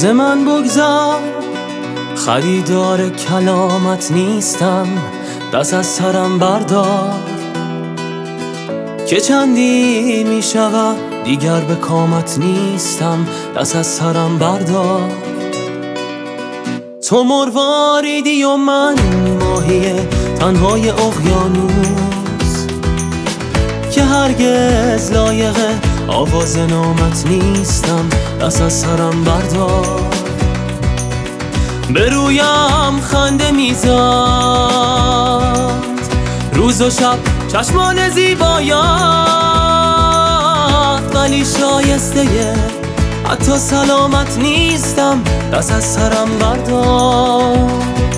ز من بگذر، خریدار کلامت نیستم، دست از سرم بردار که چندی می شود دیگر به کامت نیستم، دست از سرم بردار. تو مرواریدی و من ماهی تنهای اقیانوس که هرگز لایق آواز نامت نیستم، دست از سرم بردار. به رویم خنده میزد روز و شب چشمان زیبایت، ولی شایسته حتی سلامت نیستم، دست از سرم بردار.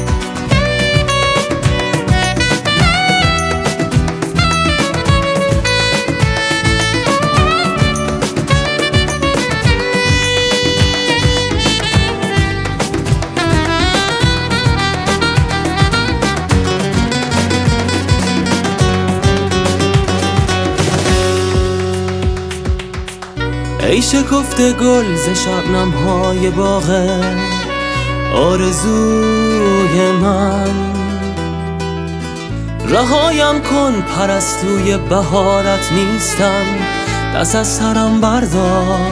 ای شکفته گل ز شبنم‌های باغ آرزوی من، رهایم کن پرستوی بهارت نیستم، دست از سرم بردار.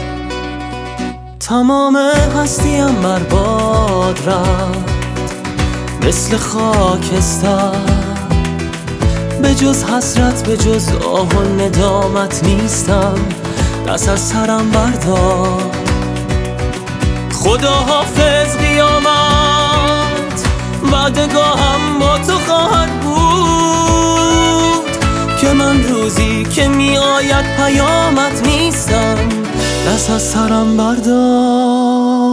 تمام هستیم بر باد رفت مثل خاکستر، به جز حسرت به جز آه و ندامت نیستم، دست از سرم بردار. خدا حافظ قیامت، وعدگاهم با تو خواهد بود که من روزی که می آید پیامت نیستم، دست از سرم بردار.